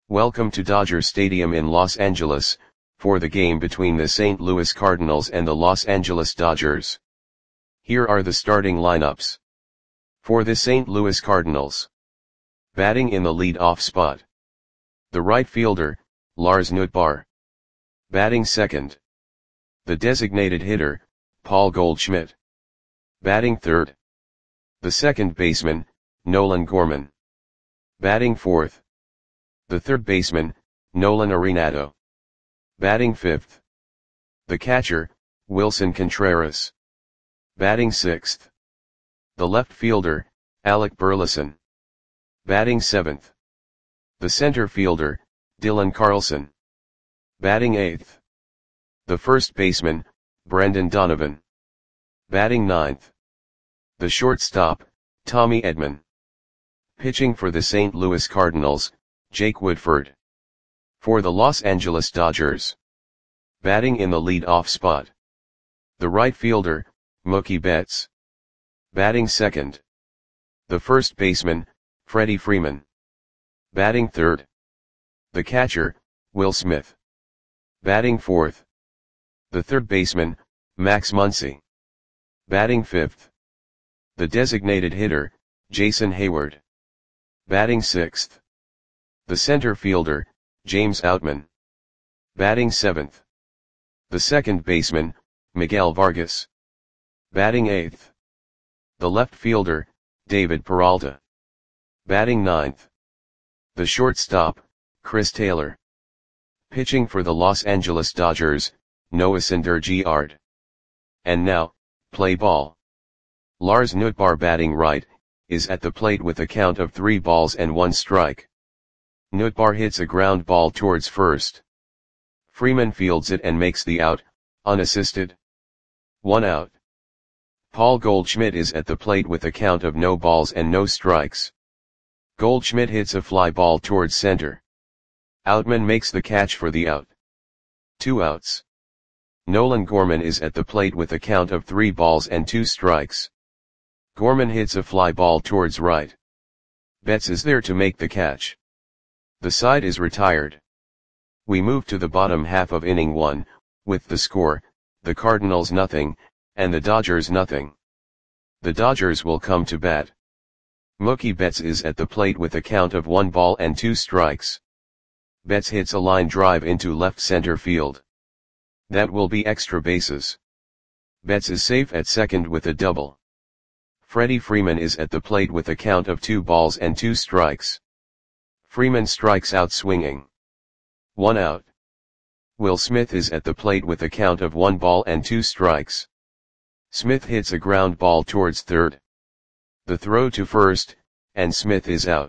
Welcome to Dodger Stadium in Los Angeles, for the game between the St. Louis Cardinals and the Los Angeles Dodgers. Here are the starting lineups. For the St. Louis Cardinals. Batting in the lead-off spot. The right fielder, Lars Nootbaar. Batting second. The designated hitter, Paul Goldschmidt. Batting third. The second baseman, Nolan Gorman. Batting fourth. The third baseman, Nolan Arenado. Batting fifth. The catcher, Wilson Contreras. Batting sixth. The left fielder, Alec Burleson. Batting seventh. The center fielder, Dylan Carlson. Batting eighth. The first baseman, Brendan Donovan. Batting ninth. The shortstop, Tommy Edman. Pitching for the St. Louis Cardinals, Jake Woodford. For the Los Angeles Dodgers. Batting in the lead-off spot. The right fielder, Mookie Betts. Batting second. The first baseman, Freddie Freeman. Batting third. The catcher, Will Smith. Batting fourth. The third baseman, Max Muncy. Batting fifth. The designated hitter, Jason Hayward. Batting sixth. The center fielder, James Outman. Batting seventh. The second baseman, Miguel Vargas. Batting eighth. The left fielder, David Peralta. Batting ninth. The shortstop, Chris Taylor. Pitching for the Los Angeles Dodgers, Noah Syndergaard. And now, play ball. Lars Nootbaar, batting right, is at the plate with a count of 3 balls and 1 strike. Nootbaar hits a ground ball towards first. Freeman fields it and makes the out, unassisted. 1 out. Paul Goldschmidt is at the plate with a count of no balls and no strikes. Goldschmidt hits a fly ball towards center. Outman makes the catch for the out. 2 outs. Nolan Gorman is at the plate with a count of 3 balls and 2 strikes. Gorman hits a fly ball towards right. Betts is there to make the catch. The side is retired. We move to the bottom half of inning 1, with the score, the Cardinals nothing, and the Dodgers nothing. The Dodgers will come to bat. Mookie Betts is at the plate with a count of 1 ball and 2 strikes. Betts hits a line drive into left center field. That will be extra bases. Betts is safe at second with a double. Freddie Freeman is at the plate with a count of 2 balls and 2 strikes. Freeman strikes out swinging. 1 out. Will Smith is at the plate with a count of 1 ball and 2 strikes. Smith hits a ground ball towards third. The throw to first, and Smith is out.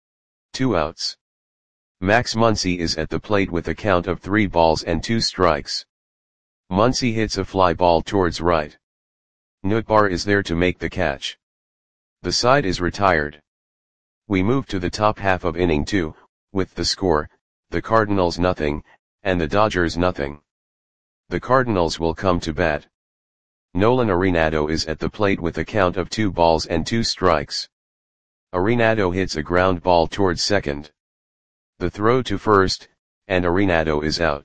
2 outs. Max Muncy is at the plate with a count of 3 balls and 2 strikes. Muncy hits a fly ball towards right. Nootbaar is there to make the catch. The side is retired. We move to the top half of inning 2, with the score, the Cardinals nothing, and the Dodgers nothing. The Cardinals will come to bat. Nolan Arenado is at the plate with a count of 2 balls and 2 strikes. Arenado hits a ground ball towards second. The throw to first, and Arenado is out.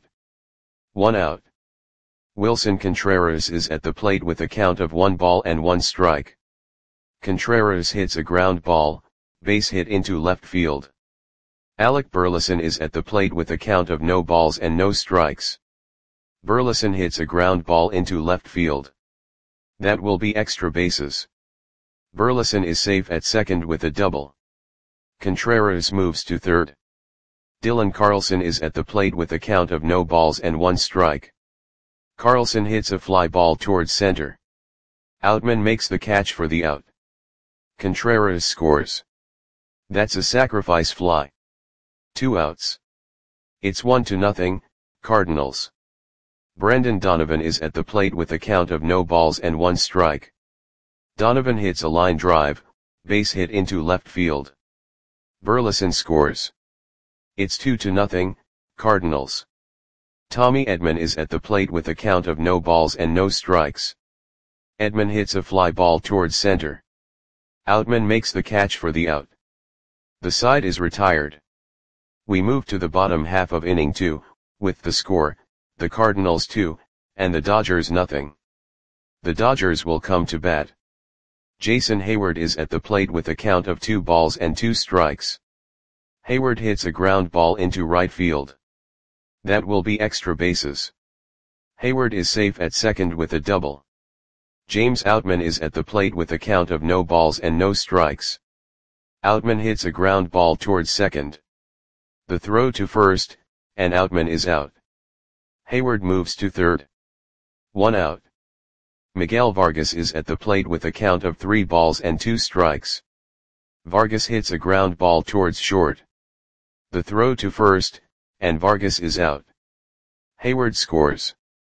1 out. Wilson Contreras is at the plate with a count of 1 ball and 1 strike. Contreras hits a ground ball, base hit into left field. Alec Burleson is at the plate with a count of no balls and no strikes. Burleson hits a ground ball into left field. That will be extra bases. Burleson is safe at second with a double. Contreras moves to third. Dylan Carlson is at the plate with a count of no balls and 1 strike. Carlson hits a fly ball towards center. Outman makes the catch for the out. Contreras scores. That's a sacrifice fly. 2 outs. It's 1-0, Cardinals. Brendan Donovan is at the plate with a count of no balls and 1 strike. Donovan hits a line drive, base hit into left field. Burleson scores. It's 2-0, Cardinals. Tommy Edman is at the plate with a count of no balls and no strikes. Edman hits a fly ball towards center. Outman makes the catch for the out. The side is retired. We move to the bottom half of inning 2, with the score, the Cardinals 2, and the Dodgers nothing. The Dodgers will come to bat. Jason Heyward is at the plate with a count of 2 balls and 2 strikes. Heyward hits a ground ball into right field. That will be extra bases. Heyward is safe at second with a double. James Outman is at the plate with a count of no balls and no strikes. Outman hits a ground ball towards second. The throw to first, and Outman is out. Heyward moves to third. 1 out. Miguel Vargas is at the plate with a count of 3 balls and 2 strikes. Vargas hits a ground ball towards short. The throw to first, and Vargas is out. Heyward scores.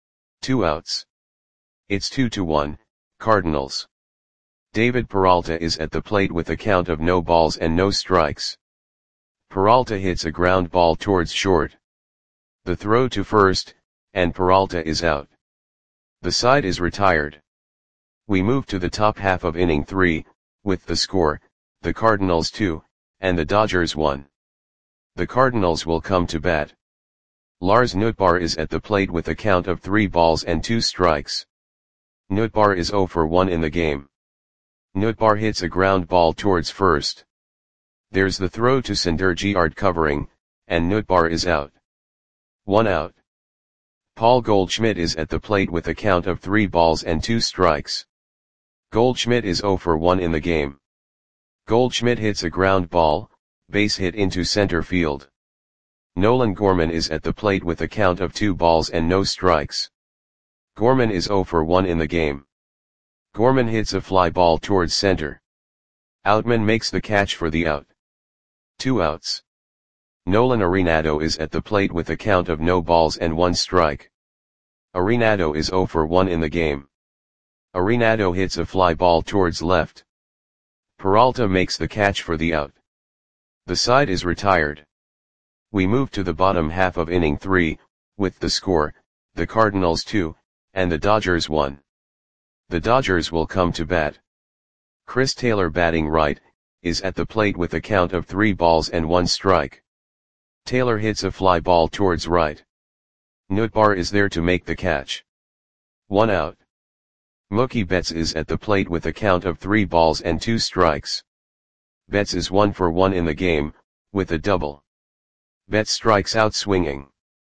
2 outs. It's 2-1, Cardinals. David Peralta is at the plate with a count of no balls and no strikes. Peralta hits a ground ball towards short. The throw to first, and Peralta is out. The side is retired. We move to the top half of inning 3, with the score, the Cardinals 2, and the Dodgers 1. The Cardinals will come to bat. Lars Nootbaar is at the plate with a count of 3 balls and 2 strikes. Nootbaar is 0 for 1 in the game. Nootbaar hits a ground ball towards first. There's the throw to Syndergaard covering, and Nootbaar is out. 1 out. Paul Goldschmidt is at the plate with a count of 3 balls and 2 strikes. Goldschmidt is 0 for 1 in the game. Goldschmidt hits a ground ball, base hit into center field. Nolan Gorman is at the plate with a count of 2 balls and no strikes. Gorman is 0 for 1 in the game. Gorman hits a fly ball towards center. Outman makes the catch for the out. 2 outs. Nolan Arenado is at the plate with a count of no balls and 1 strike. Arenado is 0 for 1 in the game. Arenado hits a fly ball towards left. Peralta makes the catch for the out. The side is retired. We move to the bottom half of inning 3, with the score, the Cardinals 2, and the Dodgers 1. The Dodgers will come to bat. Chris Taylor batting right, is at the plate with a count of 3 balls and 1 strike. Taylor hits a fly ball towards right. Nootbaar is there to make the catch. 1 out. Mookie Betts is at the plate with a count of 3 balls and 2 strikes. Betts is 1 for 1 in the game, with a double. Betts strikes out swinging.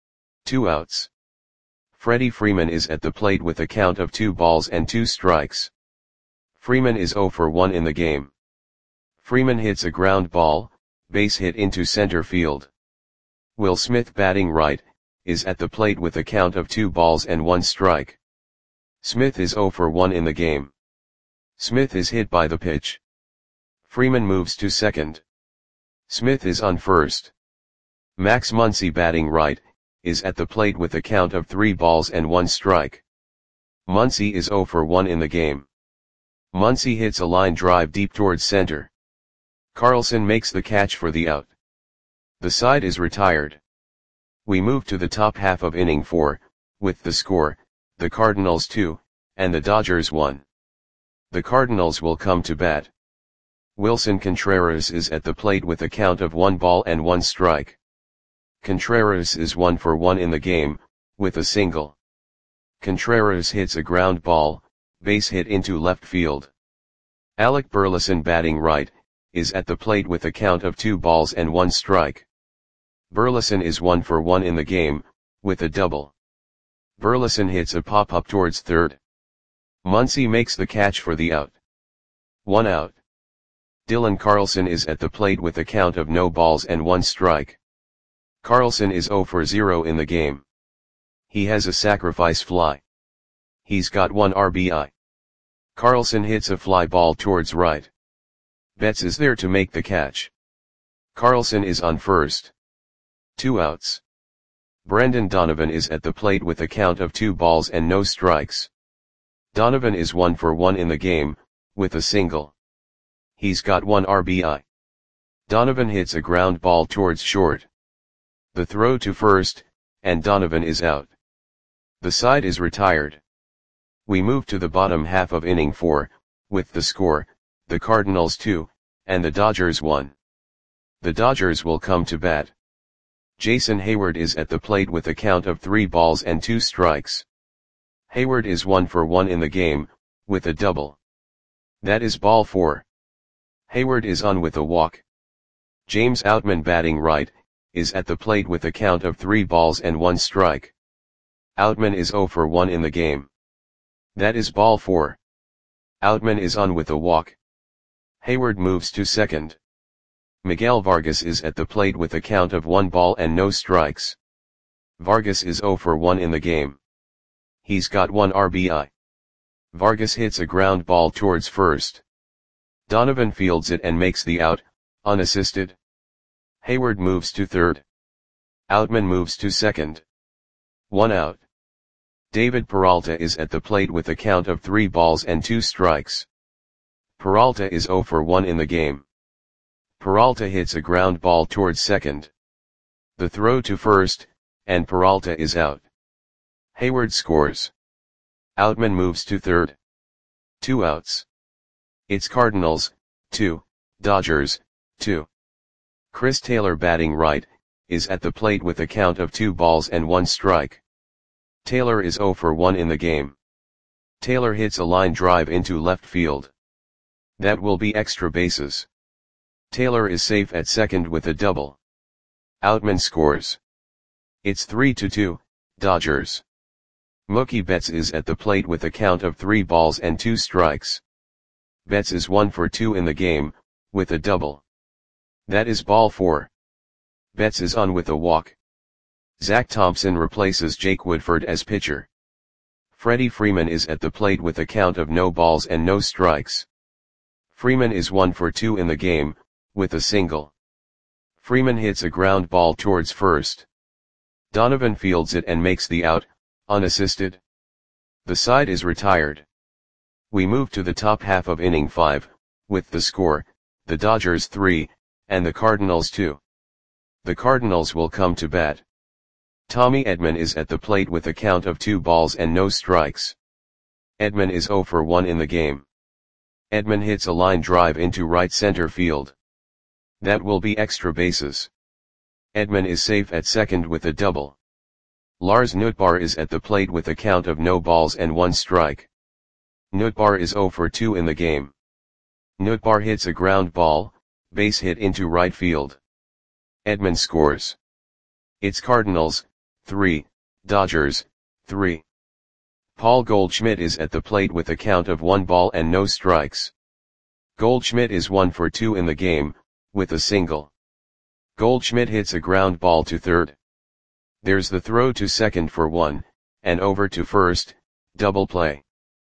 2 outs. Freddie Freeman is at the plate with a count of 2 balls and 2 strikes. Freeman is 0 for 1 in the game. Freeman hits a ground ball, base hit into center field. Will Smith batting right, is at the plate with a count of 2 balls and 1 strike. Smith is 0 for 1 in the game. Smith is hit by the pitch. Freeman moves to second. Smith is on first. Max Muncy batting right, is at the plate with a count of 3 balls and 1 strike. Muncy is 0 for 1 in the game. Muncy hits a line drive deep towards center. Carlson makes the catch for the out. The side is retired. We move to the top half of inning 4, with the score, the Cardinals 2, and the Dodgers 1. The Cardinals will come to bat. Wilson Contreras is at the plate with a count of 1 ball and 1 strike. Contreras is 1 for 1 in the game, with a single. Contreras hits a ground ball, base hit into left field. Alec Burleson batting right, is at the plate with a count of 2 balls and 1 strike. Burleson is 1 for 1 in the game, with a double. Burleson hits a pop-up towards third. Muncy makes the catch for the out. 1 out. Dylan Carlson is at the plate with a count of no balls and 1 strike. Carlson is 0 for 0 in the game. He has a sacrifice fly. He's got 1 RBI. Carlson hits a fly ball towards right. Betts is there to make the catch. Carlson is on first. 2 outs. Brendan Donovan is at the plate with a count of 2 balls and no strikes. Donovan is 1 for 1 in the game, with a single. He's got 1 RBI. Donovan hits a ground ball towards short. The throw to first, and Donovan is out. The side is retired. We move to the bottom half of inning 4, with the score, the Cardinals 2, and the Dodgers 1. The Dodgers will come to bat. Jason Heyward is at the plate with a count of 3 balls and 2 strikes. Heyward is 1 for 1 in the game, with a double. That is ball 4. Heyward is on with a walk. James Outman, batting right, is at the plate with a count of 3 balls and 1 strike. Outman is 0 for 1 in the game. That is ball 4. Outman is on with a walk. Heyward moves to second. Miguel Vargas is at the plate with a count of 1 ball and no strikes. Vargas is 0 for 1 in the game. He's got 1 RBI. Vargas hits a ground ball towards first. Donovan fields it and makes the out, unassisted. Heyward moves to third. Outman moves to second. 1 out. David Peralta is at the plate with a count of 3 balls and 2 strikes. Peralta is 0 for 1 in the game. Peralta hits a ground ball towards second. The throw to first, and Peralta is out. Heyward scores. Outman moves to third. 2 outs. It's Cardinals, 2, Dodgers, 2. Chris Taylor, batting right, is at the plate with a count of 2 balls and 1 strike. Taylor is 0 for 1 in the game. Taylor hits a line drive into left field. That will be extra bases. Taylor is safe at second with a double. Outman scores. It's 3-2, Dodgers. Mookie Betts is at the plate with a count of 3 balls and 2 strikes. Betts is 1 for 2 in the game, with a double. That is ball 4. Betts is on with a walk. Zach Thompson replaces Jake Woodford as pitcher. Freddie Freeman is at the plate with a count of no balls and no strikes. Freeman is 1 for 2 in the game, with a single. Freeman hits a ground ball towards first. Donovan fields it and makes the out, unassisted. The side is retired. We move to the top half of inning 5, with the score, the Dodgers 3, and the Cardinals 2. The Cardinals will come to bat. Tommy Edman is at the plate with a count of 2 balls and no strikes. Edman is 0 for 1 in the game. Edman hits a line drive into right center field. That will be extra bases. Edman is safe at second with a double. Lars Nootbaar is at the plate with a count of no balls and 1 strike. Nootbaar is 0 for 2 in the game. Nootbaar hits a ground ball, base hit into right field. Edman scores. It's Cardinals, 3, Dodgers, 3. Paul Goldschmidt is at the plate with a count of 1 ball and no strikes. Goldschmidt is 1 for 2 in the game, with a single. Goldschmidt hits a ground ball to third. There's the throw to second for 1, and over to first, double play.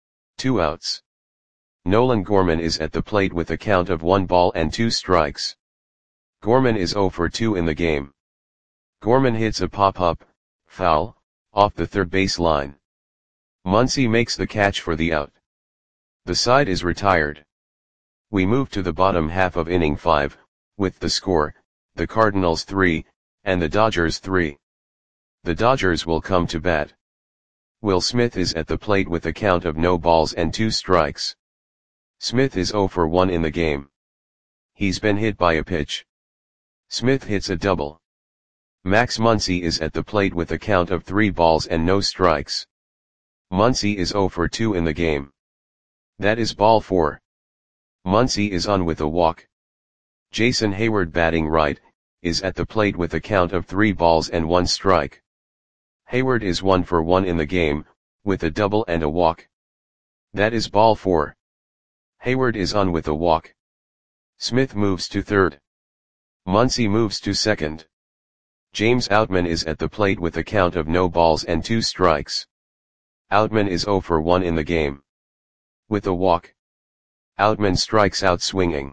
2 outs. Nolan Gorman is at the plate with a count of 1 ball and 2 strikes. Gorman is 0 for 2 in the game. Gorman hits a pop-up, foul, off the third base line. Muncy makes the catch for the out. The side is retired. We move to the bottom half of inning 5, with the score, the Cardinals 3, and the Dodgers 3. The Dodgers will come to bat. Will Smith is at the plate with a count of no balls and 2 strikes. Smith is 0 for 1 in the game. He's been hit by a pitch. Smith hits a double. Max Muncy is at the plate with a count of 3 balls and no strikes. Muncy is 0 for 2 in the game. That is ball 4. Muncy is on with a walk. Jason Heyward, batting right, is at the plate with a count of 3 balls and 1 strike. Heyward is 1 for 1 in the game, with a double and a walk. That is ball 4. Heyward is on with a walk. Smith moves to third. Muncy moves to second. James Outman is at the plate with a count of no balls and 2 strikes. Outman is 0 for 1 in the game. With a walk. Outman strikes out swinging.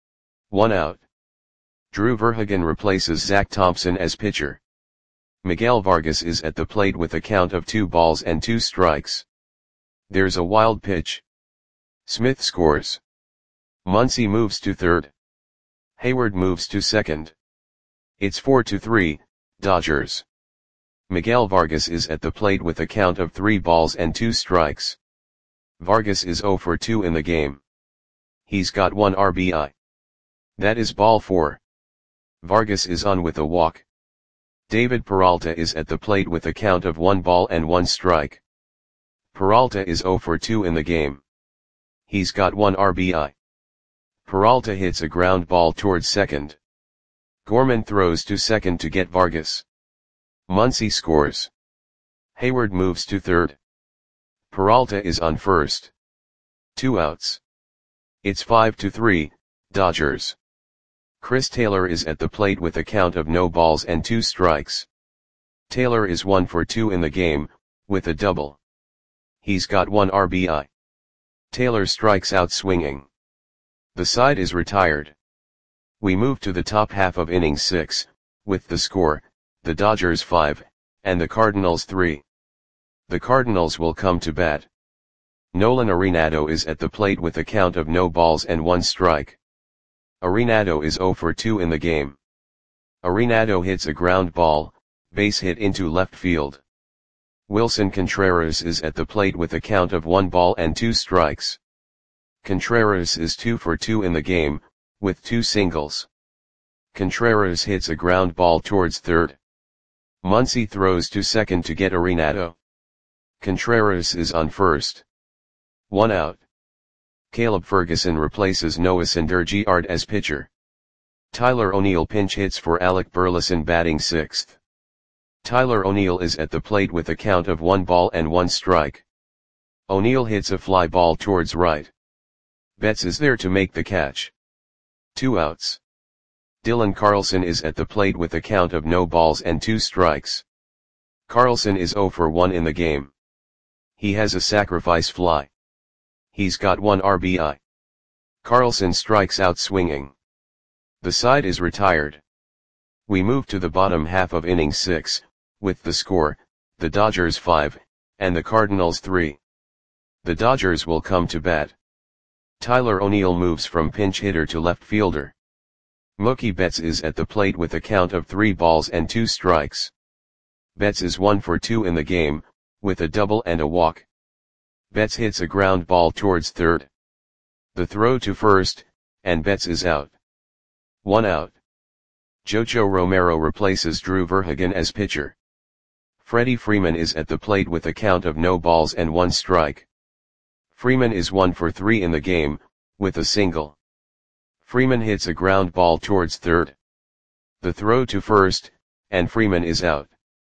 1 out. Drew Verhagen replaces Zach Thompson as pitcher. Miguel Vargas is at the plate with a count of 2 balls and 2 strikes. There's a wild pitch. Smith scores. Muncy moves to third. Heyward moves to second. It's 4-3, Dodgers. Miguel Vargas is at the plate with a count of 3 balls and 2 strikes. Vargas is 0 for 2 in the game. He's got 1 RBI. That is ball 4. Vargas is on with a walk. David Peralta is at the plate with a count of 1 ball and 1 strike. Peralta is 0 for 2 in the game. He's got 1 RBI. Peralta hits a ground ball towards second. Gorman throws to second to get Vargas. Muncy scores. Hayward moves to third. Peralta is on first. 2 outs. It's 5-3, Dodgers. Chris Taylor is at the plate with a count of no balls and 2 strikes. Taylor is 1 for 2 in the game, with a double. He's got 1 RBI. Taylor strikes out swinging. The side is retired. We move to the top half of inning 6, with the score, the Dodgers 5, and the Cardinals 3. The Cardinals will come to bat. Nolan Arenado is at the plate with a count of no balls and 1 strike. Arenado is 0 for 2 in the game. Arenado hits a ground ball, base hit into left field. Wilson Contreras is at the plate with a count of 1 ball and 2 strikes. Contreras is 2 for 2 in the game, with 2 singles. Contreras hits a ground ball towards third. Muncy throws to second to get Arenado. Contreras is on first. 1 out. Caleb Ferguson replaces Noah Syndergaard as pitcher. Tyler O'Neill pinch hits for Alec Burleson batting 6th. Tyler O'Neill is at the plate with a count of 1 ball and 1 strike. O'Neill hits a fly ball towards right. Betts is there to make the catch. 2 outs. Dylan Carlson is at the plate with a count of no balls and 2 strikes. Carlson is 0 for 1 in the game. He has a sacrifice fly. He's got 1 RBI. Carlson strikes out swinging. The side is retired. We move to the bottom half of inning 6, with the score, the Dodgers 5, and the Cardinals 3. The Dodgers will come to bat. Tyler O'Neill moves from pinch hitter to left fielder. Mookie Betts is at the plate with a count of 3 balls and 2 strikes. Betts is 1 for 2 in the game, with a double and a walk. Betts hits a ground ball towards third. The throw to first, and Betts is out. 1 out. Jojo Romero replaces Drew Verhagen as pitcher. Freddie Freeman is at the plate with a count of no balls and 1 strike. Freeman is 1 for 3 in the game, with a single. Freeman hits a ground ball towards third. The throw to first, and Freeman is out.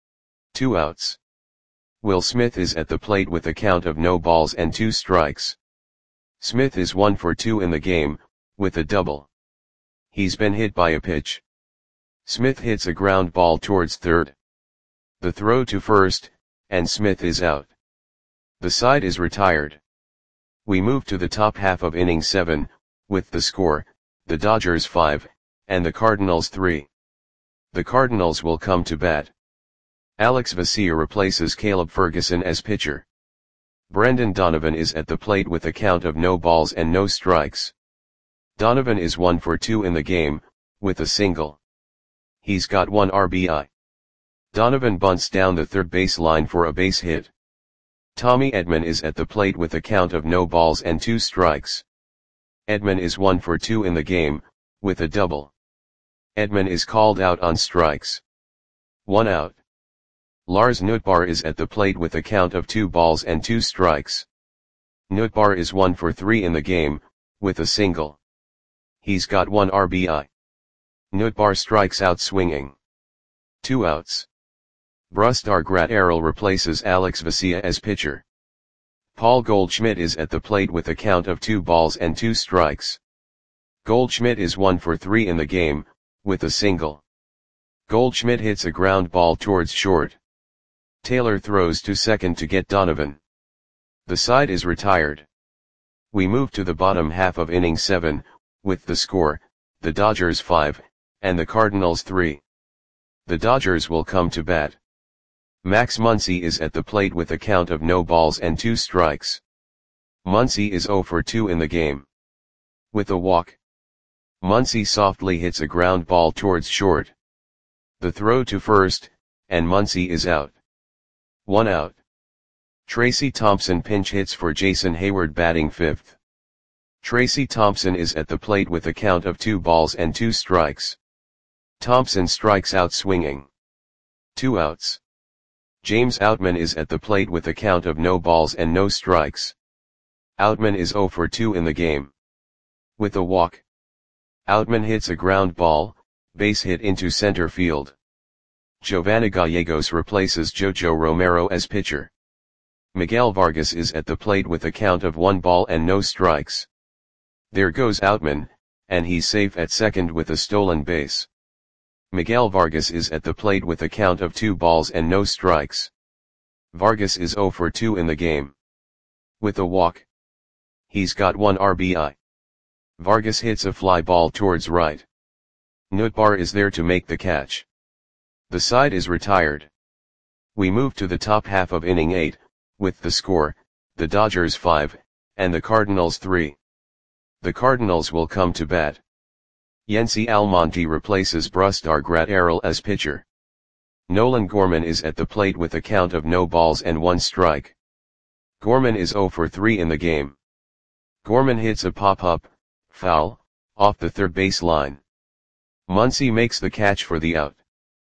2 outs. Will Smith is at the plate with a count of no balls and 2 strikes. Smith is 1 for 2 in the game, with a double. He's been hit by a pitch. Smith hits a ground ball towards third. The throw to first, and Smith is out. The side is retired. We move to the top half of inning 7, with the score, the Dodgers 5, and the Cardinals 3. The Cardinals will come to bat. Alex Vesia replaces Caleb Ferguson as pitcher. Brendan Donovan is at the plate with a count of no balls and no strikes. Donovan is 1 for 2 in the game, with a single. He's got 1 RBI. Donovan bunts down the third base line for a base hit. Tommy Edman is at the plate with a count of no balls and 2 strikes. Edman is 1 for 2 in the game, with a double. Edman is called out on strikes. 1 out. Lars Nootbaar is at the plate with a count of 2 balls and 2 strikes. Nootbaar is 1 for 3 in the game, with a single. He's got 1 RBI. Nootbaar strikes out swinging. 2 outs. Brusdar Graterol replaces Alex Vesia as pitcher. Paul Goldschmidt is at the plate with a count of 2 balls and 2 strikes. Goldschmidt is 1 for 3 in the game, with a single. Goldschmidt hits a ground ball towards short. Taylor throws to second to get Donovan. The side is retired. We move to the bottom half of inning 7, with the score, the Dodgers 5, and the Cardinals 3. The Dodgers will come to bat. Max Muncy is at the plate with a count of no balls and 2 strikes. Muncy is 0 for 2 in the game. With a walk. Muncy softly hits a ground ball towards short. The throw to first, and Muncy is out. 1 out. Tracy Thompson pinch hits for Jason Hayward batting 5th. Tracy Thompson is at the plate with a count of 2 balls and 2 strikes. Thompson strikes out swinging. 2 outs. James Outman is at the plate with a count of no balls and no strikes. Outman is 0 for 2 in the game. With a walk. Outman hits a ground ball, base hit into center field. Giovanni Gallegos replaces Jojo Romero as pitcher. Miguel Vargas is at the plate with a count of 1 ball and no strikes. There goes Outman, and he's safe at second with a stolen base. Miguel Vargas is at the plate with a count of 2 balls and no strikes. Vargas is 0 for 2 in the game. With a walk. He's got 1 RBI. Vargas hits a fly ball towards right. Nootbaar is there to make the catch. The side is retired. We move to the top half of inning 8, with the score, the Dodgers 5, and the Cardinals 3. The Cardinals will come to bat. Yency Almonte replaces Brusdar Graterol as pitcher. Nolan Gorman is at the plate with a count of no balls and 1 strike. Gorman is 0 for 3 in the game. Gorman hits a pop-up, foul, off the third base line. Muncy makes the catch for the out.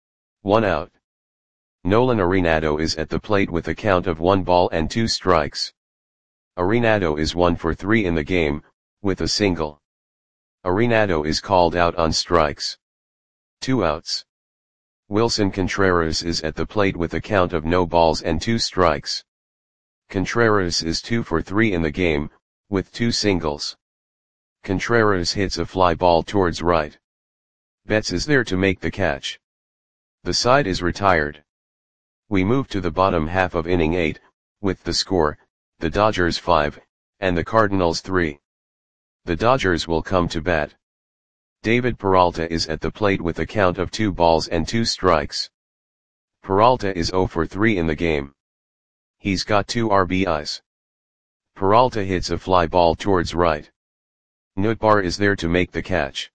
1 out. Nolan Arenado is at the plate with a count of 1 ball and 2 strikes. Arenado is 1 for 3 in the game, with a single. Arenado is called out on strikes. 2 outs. Wilson Contreras is at the plate with a count of no balls and 2 strikes. Contreras is 2 for 3 in the game, with 2 singles. Contreras hits a fly ball towards right. Betts is there to make the catch. The side is retired. We move to the bottom half of inning 8, with the score, the Dodgers 5, and the Cardinals 3. The Dodgers will come to bat. David Peralta is at the plate with a count of 2 balls and 2 strikes. Peralta is 0 for 3 in the game. He's got 2 RBIs. Peralta hits a fly ball towards right. Nootbaar is there to make the catch.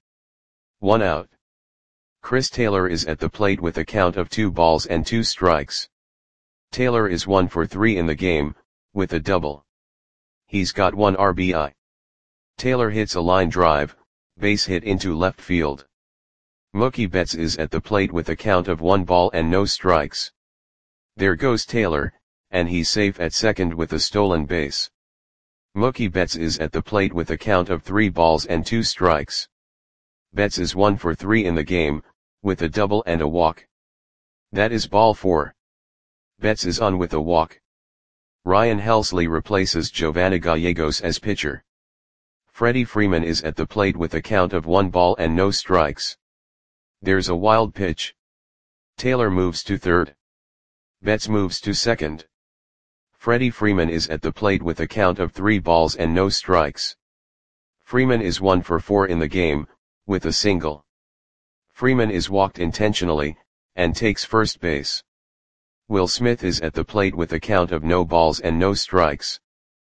1 out. Chris Taylor is at the plate with a count of 2 balls and 2 strikes. Taylor is 1 for 3 in the game, with a double. He's got 1 RBI. Taylor hits a line drive, base hit into left field. Mookie Betts is at the plate with a count of 1 ball and no strikes. There goes Taylor, and he's safe at second with a stolen base. Mookie Betts is at the plate with a count of 3 balls and 2 strikes. Betts is 1 for 3 in the game, with a double and a walk. That is ball 4. Betts is on with a walk. Ryan Helsley replaces Giovanni Gallegos as pitcher. Freddie Freeman is at the plate with a count of 1 ball and no strikes. There's a wild pitch. Taylor moves to third. Betts moves to second. Freddie Freeman is at the plate with a count of 3 balls and no strikes. Freeman is 1 for 4 in the game, with a single. Freeman is walked intentionally, and takes first base. Will Smith is at the plate with a count of no balls and no strikes.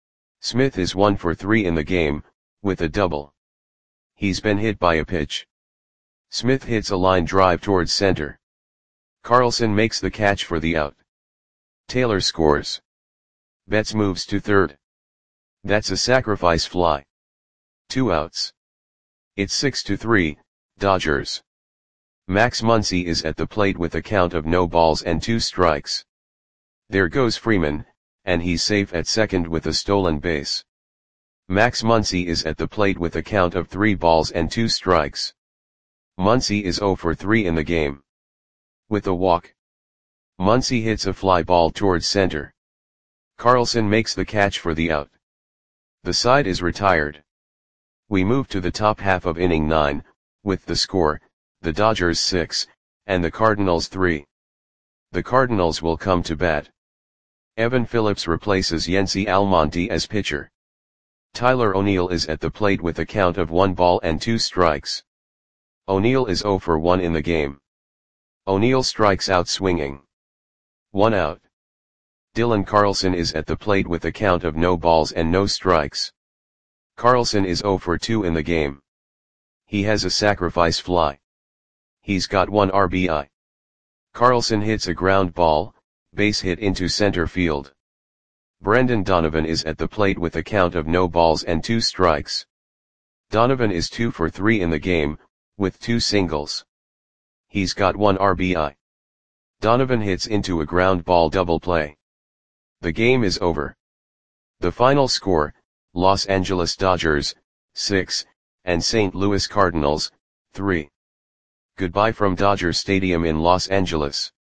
Smith is 1 for 3 in the game, with a double. He's been hit by a pitch. Smith hits a line drive towards center. Carlson makes the catch for the out. Taylor scores. Betts moves to third. That's a sacrifice fly. 2 outs. It's 6-3, Dodgers. Max Muncy is at the plate with a count of no balls and 2 strikes. There goes Freeman, and he's safe at second with a stolen base. Max Muncy is at the plate with a count of 3 balls and 2 strikes. Muncy is 0 for 3 in the game. With a walk. Muncy hits a fly ball towards center. Carlson makes the catch for the out. The side is retired. We move to the top half of inning 9, with the score, the Dodgers 6, and the Cardinals 3. The Cardinals will come to bat. Evan Phillips replaces Yency Almonte as pitcher. Tyler O'Neill is at the plate with a count of 1 ball and 2 strikes. O'Neill is 0 for 1 in the game. O'Neill strikes out swinging. 1 out. Dylan Carlson is at the plate with a count of no balls and no strikes. Carlson is 0 for 2 in the game. He has a sacrifice fly. He's got 1 RBI. Carlson hits a ground ball, base hit into center field. Brendan Donovan is at the plate with a count of no balls and 2 strikes. Donovan is 2 for 3 in the game, with 2 singles. He's got 1 RBI. Donovan hits into a ground ball double play. The game is over. The final score, Los Angeles Dodgers, 6, and St. Louis Cardinals, 3. Goodbye from Dodger Stadium in Los Angeles.